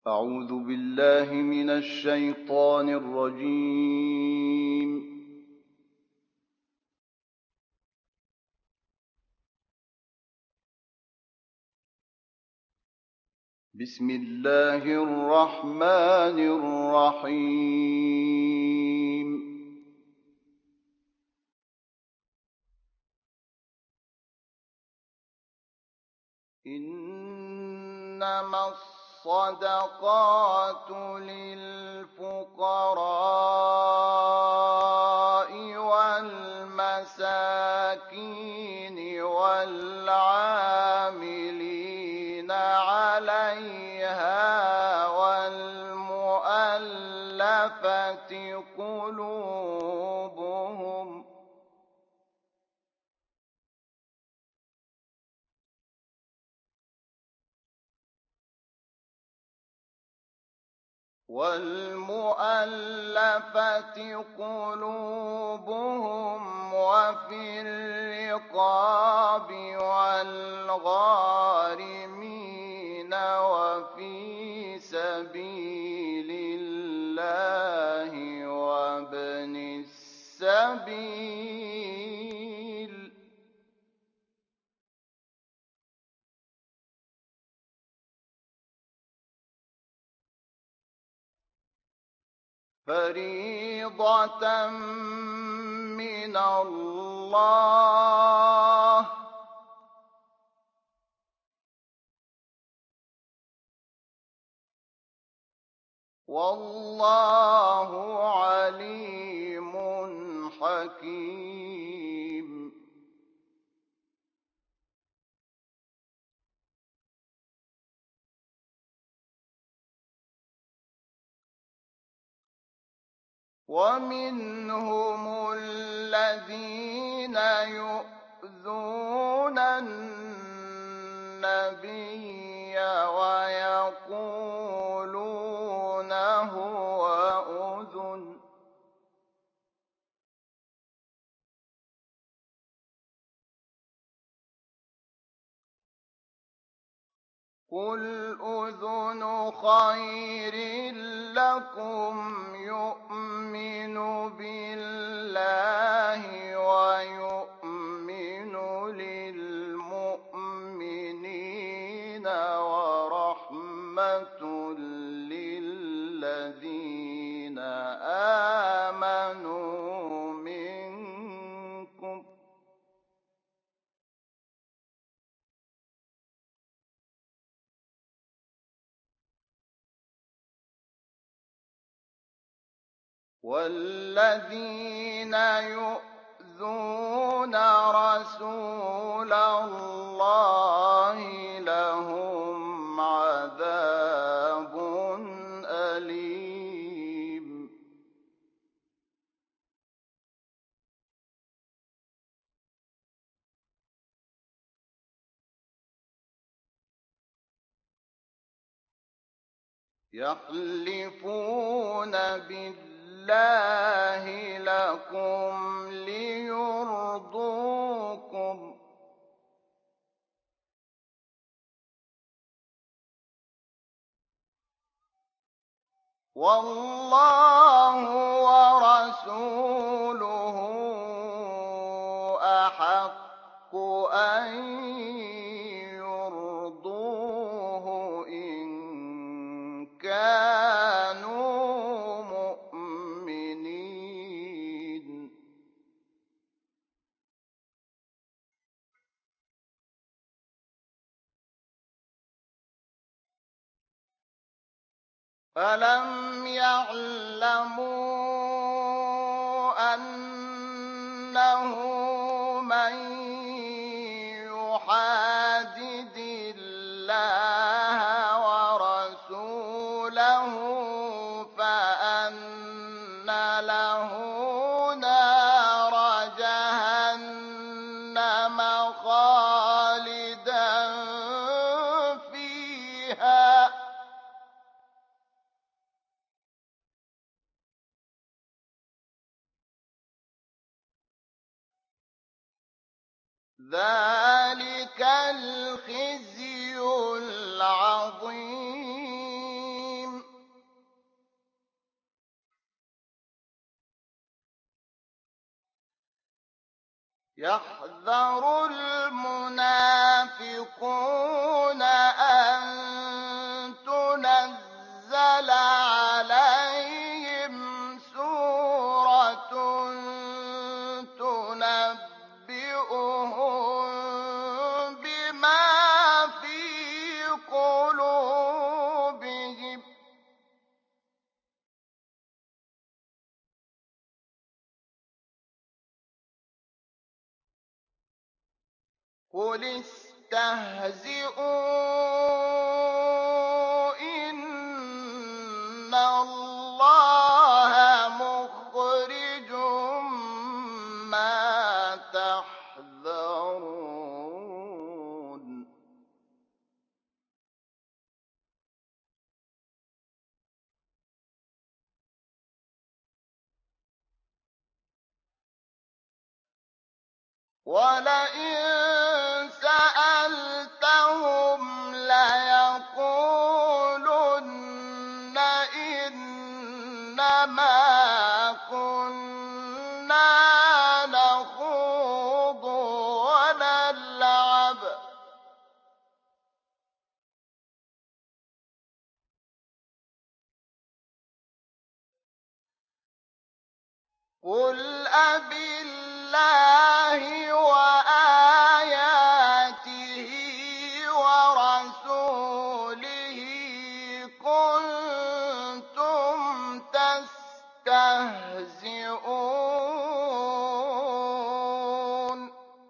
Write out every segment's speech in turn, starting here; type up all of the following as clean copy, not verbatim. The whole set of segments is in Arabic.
أعوذ بالله من الشيطان الرجيم. بسم الله الرحمن الرحيم. إنما الصدقات للفقراء والمساكين والعاملين عليها والمؤلفة قلوبهم وفي الرقاب والغارمين وفي سبيل الله وابن السبيل فريضة من الله والله عليم حكيم. ومنهم الذين يؤذون النبي ويقولون هو أذن قل أذن خير لكم يؤمن بالله ويؤمن للمؤمنين ورحمة للذين آمنوا منكم والذين يؤذون رسول الله لهم عذاب أليم. يحلفون بالله لكم ليرضوكم والله ورسوله أحق أن يرضوه إن كانوا مؤمنين. فلم يعلموا أنه من يحادد الله ورسوله فأن له نار جهنم خالدا فيها ذلك الخزي العظيم. يحذر المنافقون أن تنزل عليهم سورة تنبئهم بما في قلوبهم قل استهزئوا إن الله مخرج ما تحذرون ولئن سألتهم ليقولن إنما كنا نخوض ونلعب قل أبالله وآياته ورسوله كنتم تستهزئون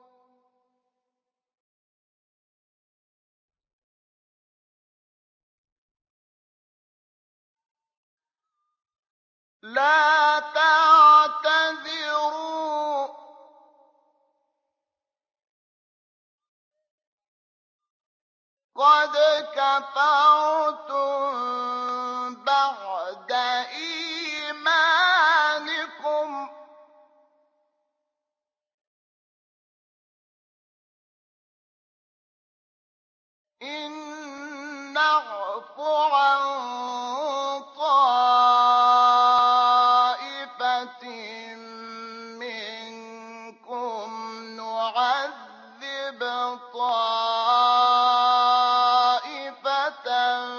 لا تعتذروا قد كفرتم بعد إيمانكم إن نعف عن طائفة منكم نعذب طائفة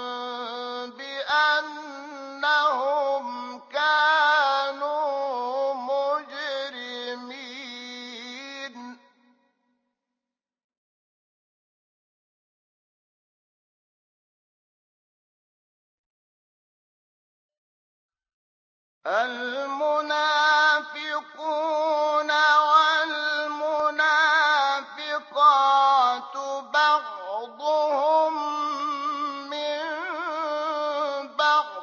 بأنهم كانوا مجرمين المنافقون والمنافقات بعضهم من بعض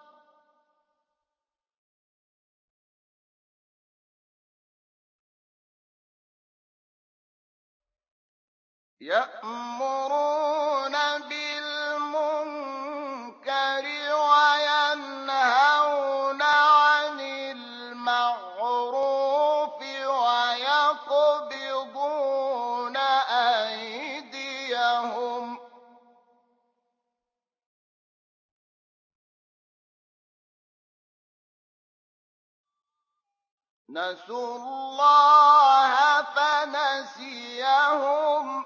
يأمرون بالمنكر وينهون عن المعروف ويقبضون أيديهم نسوا الله فنسيهم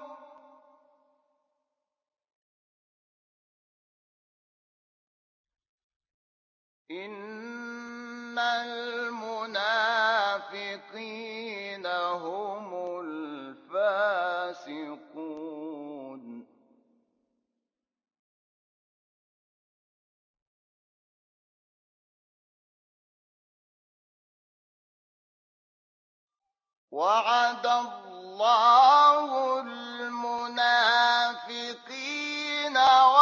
إن المنافقين هم الفاسقون وعد الله المنافقين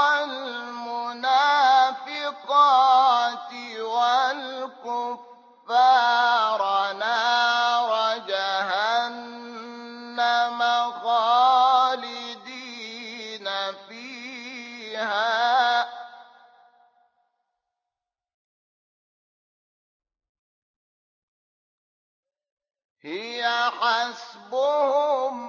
والمنافقات والكفار نار جهنم خالدين فيها هي حسبهم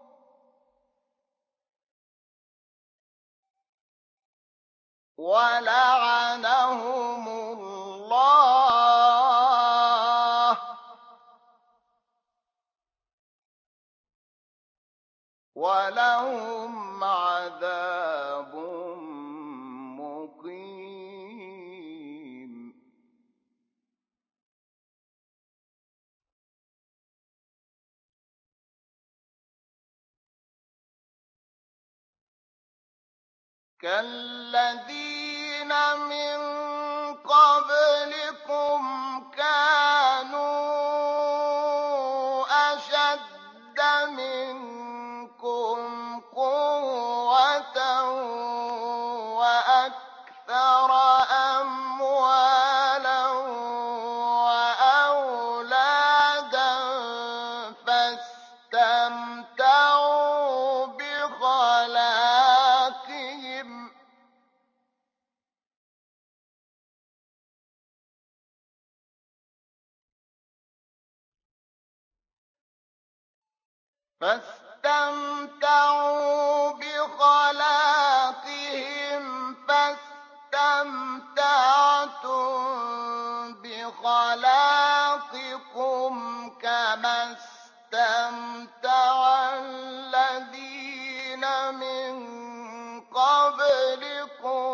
ولعنهم الله كالذين من قبلكم كانوا أشد منكم قوة وأكثر أموالا وأولادا فاستمتعوا بخلاقهم فاستمتعتم بخلاقكم كما استمتع الذين من قبلكم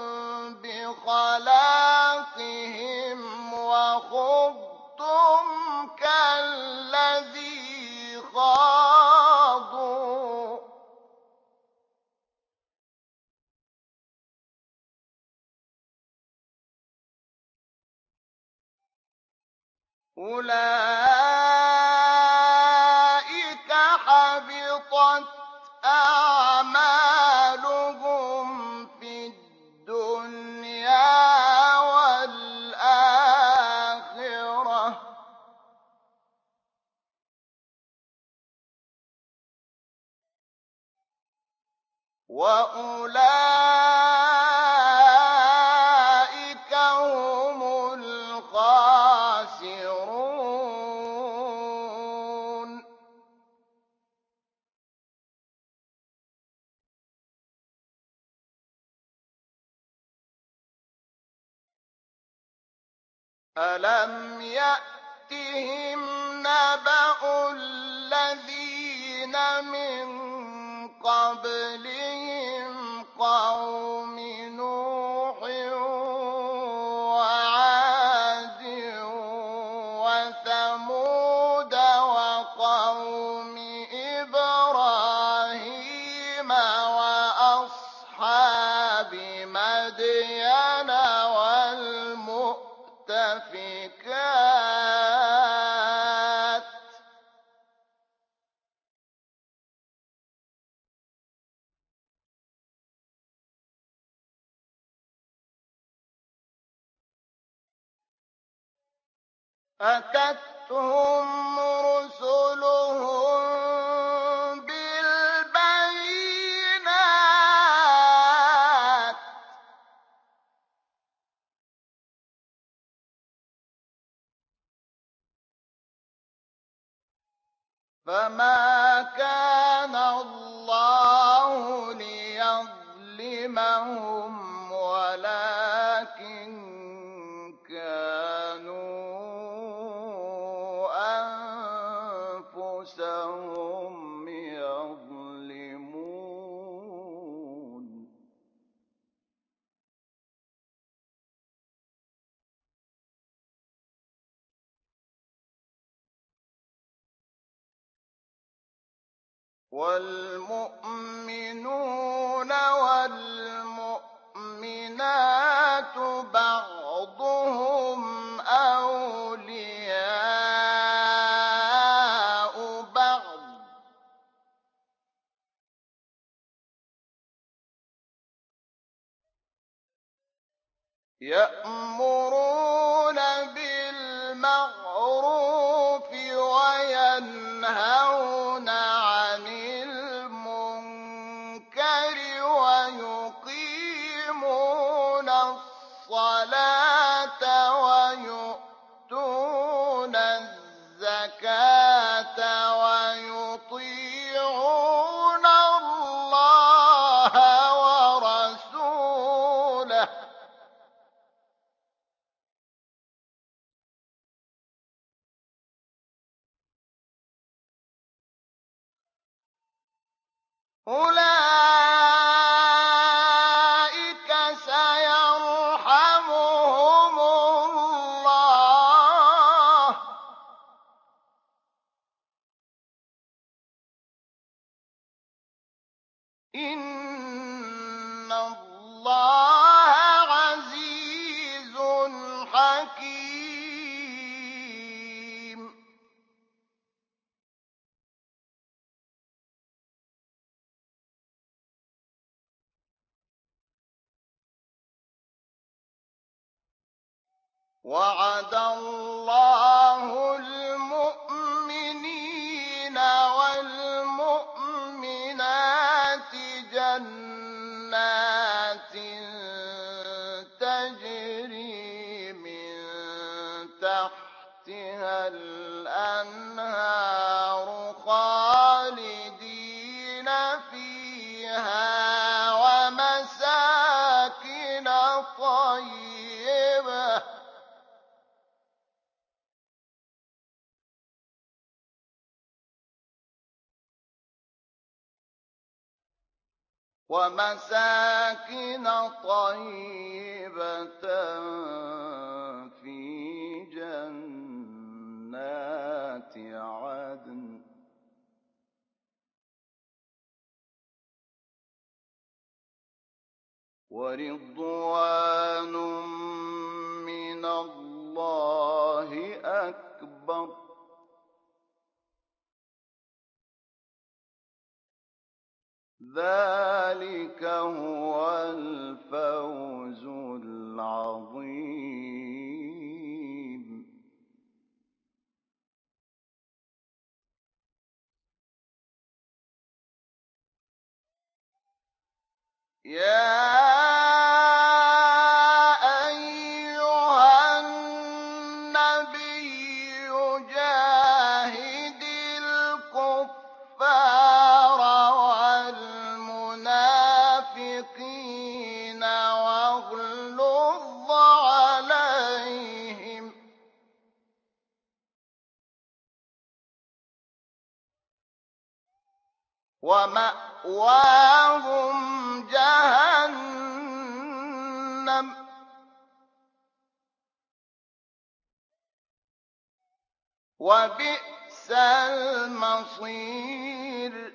بخلاقهم وخضتم كالذي خاضوا أولئك حبطت أعمالهم في الدنيا والآخرة وأولئك هم الخاسرون ألم يأتهم نبأ الذين من قبلهم قوم نوح وعاد وثمود وقوم إبراهيم وأصحاب مدين والمؤتفكات أتتهم رسلهم بالبينات فما كان الله ليظلمهم ولكن كانوا أنفسهم يظلمون والمؤمنون والمؤمنات بعضهم أولياء بعض يأمرون بالمعروف وينهون عن المنكر ويقيمون الصلاة ويؤتون الزكاة ويطيعون الله ورسوله أولئك سيرحمهم الله إن وعد الله المؤمنين والمؤمنات جنات تجري من تحتها الأنهار خالدين فيها ومساكن طيبة في جنات عدن ورضوان من الله أكبر ذلك هو الفوز العظيم. يا أيها النبي جاهد الكفار والمنافقين واغلظ عليهم ومأواهم جهنم وبئس المصير.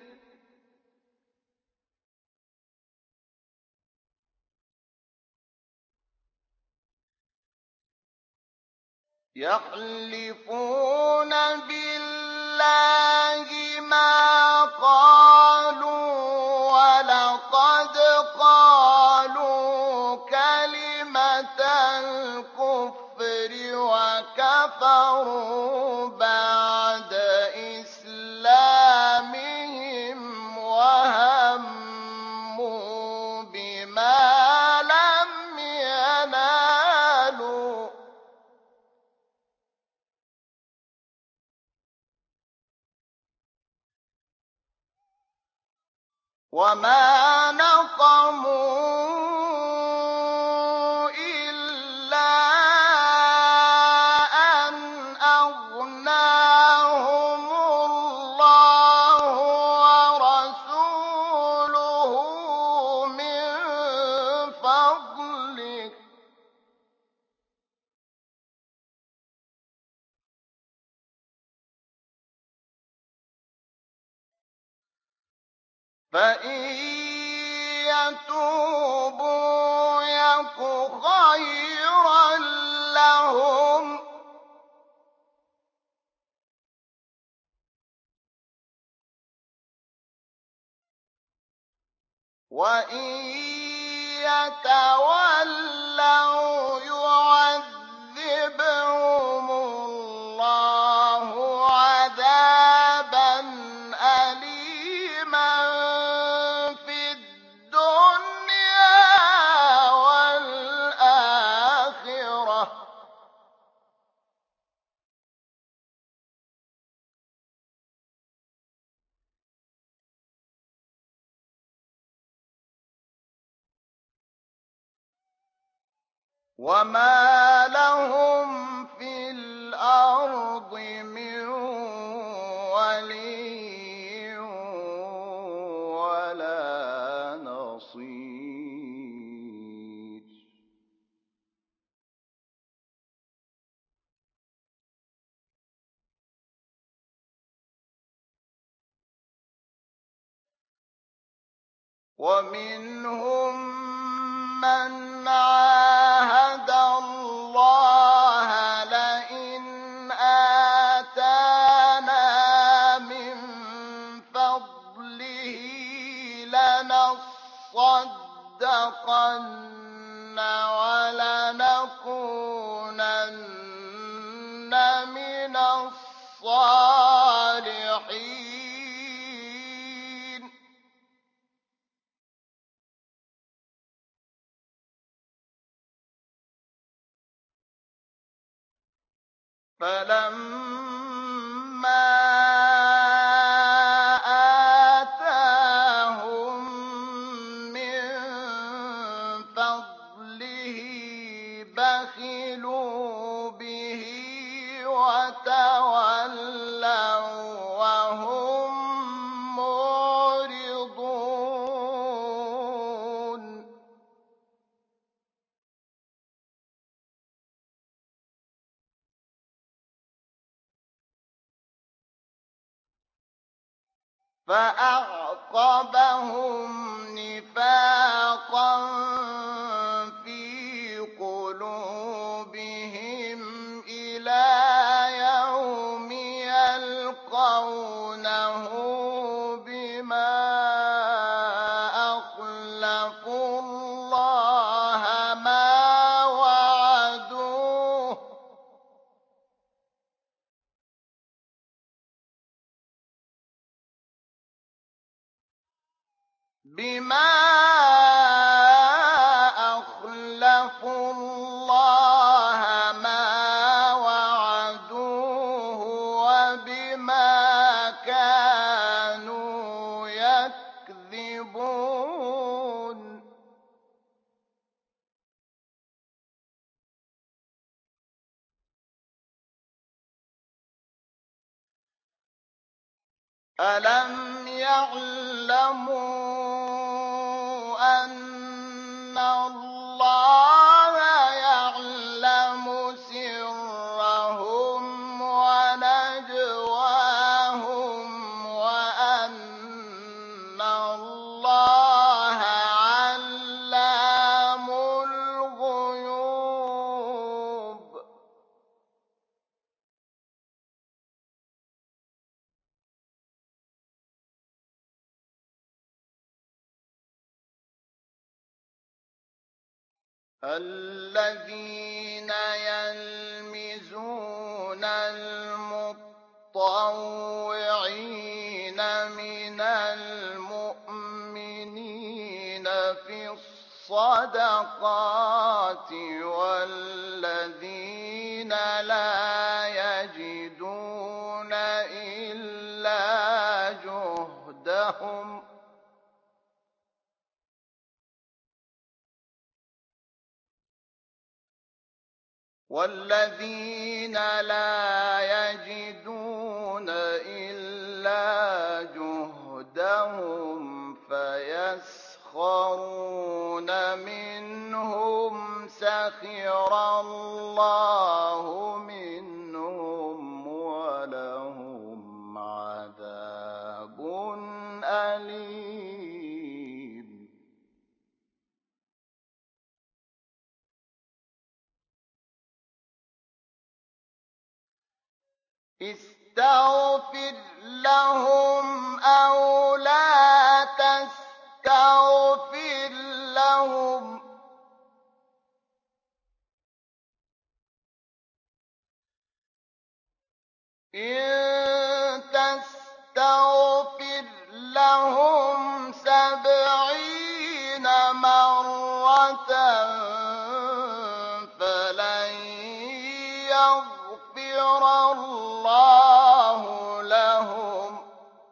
يحلفون بالله ما قالوا ولقد قالوا كلمة الكفر وكفروا بعد إسلامهم وهموا بما لم ينالوا وما نقموا إلا أن أغناهم الله ورسوله من فضله فإن يتوبوا يك خيرا لهم وإن يتولوا يعذبهم الله عذابا أليما في الدنيا والآخرة وما لهم في الأرض من ولي ولا نصير. ومنهم من عاهد الله لئن آتانا من فضله لنصدقن ولنكونن الصالحين فلما آتاهم من فضله بخلوا به وتولوا وهم معرضون فأعقبهم نفاقا في قلوبهم إلى يوم يلقونه بما أخلفوا الله ما وعدوه وبما كانوا يكذبون ألم يعلموا أن الله يعلم سرهم ونجواهم وأن الله علام الغيوب الذين يلمزون المطوعين من المؤمنين في الصدقات والذين لا يجدون إلا جهدهم فيسخرون منهم سخر الله منهم ولهم عذاب أليم استغفر لهم أو لا تستغفر لهم إن تستغفر لهم 70 مرة فلن يغفر الله لهم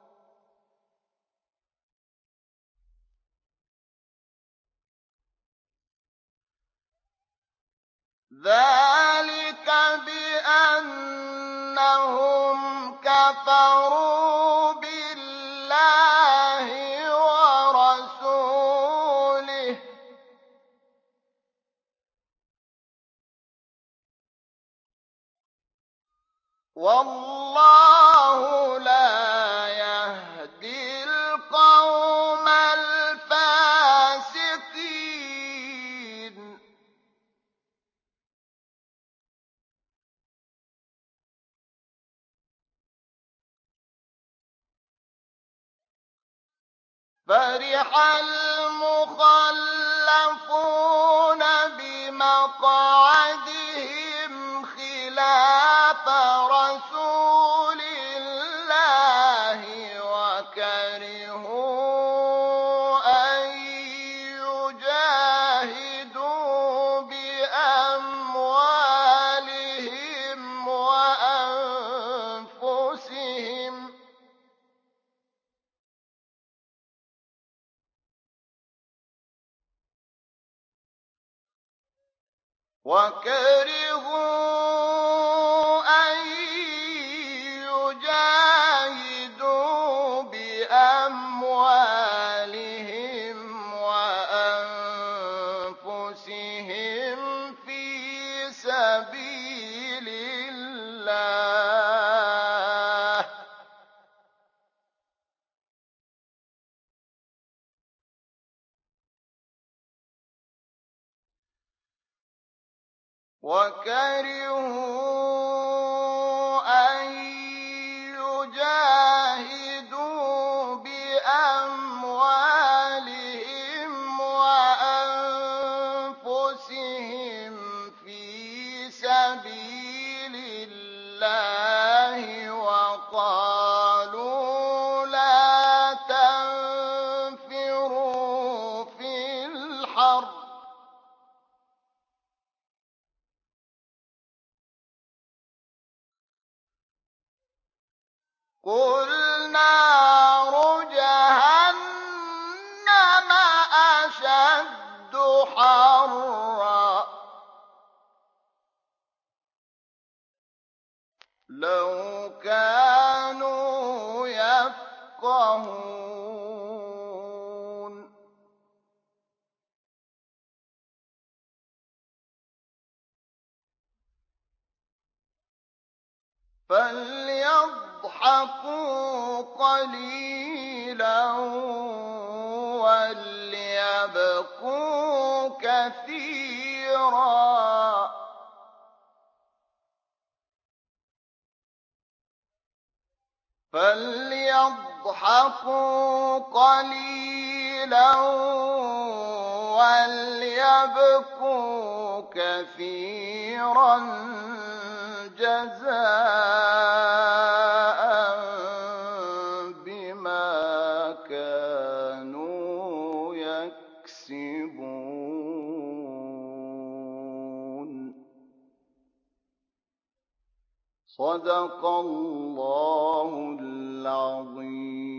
ذلك بأنهم كفروا بالله ورسوله والله لا يهدي القوم الفاسقين فرح المخلفون بمقعدهم خلاف رسول وكرهوا أن يجاهدوا بأموالهم وأنفسهم في سبيل الله في سبيل الله وقالوا لا تنفروا في الحرب قُلْ نَارُ جَهَنَّمَ أَشَدُّ حَرًّا ۚ لَّوْ كَانُوا يَفْقَهُونَ فَلْيَضْحَكُوا قَلِيلًا وَلْيَبْكُوا كَثِيرًا فَلْيَضْحَكُوا قَلِيلًا وَلْيَبْكُوا كَثِيرًا جَزَاءً بِمَا كَانُوا يَكْسِبُونَ صدق الله العظيم.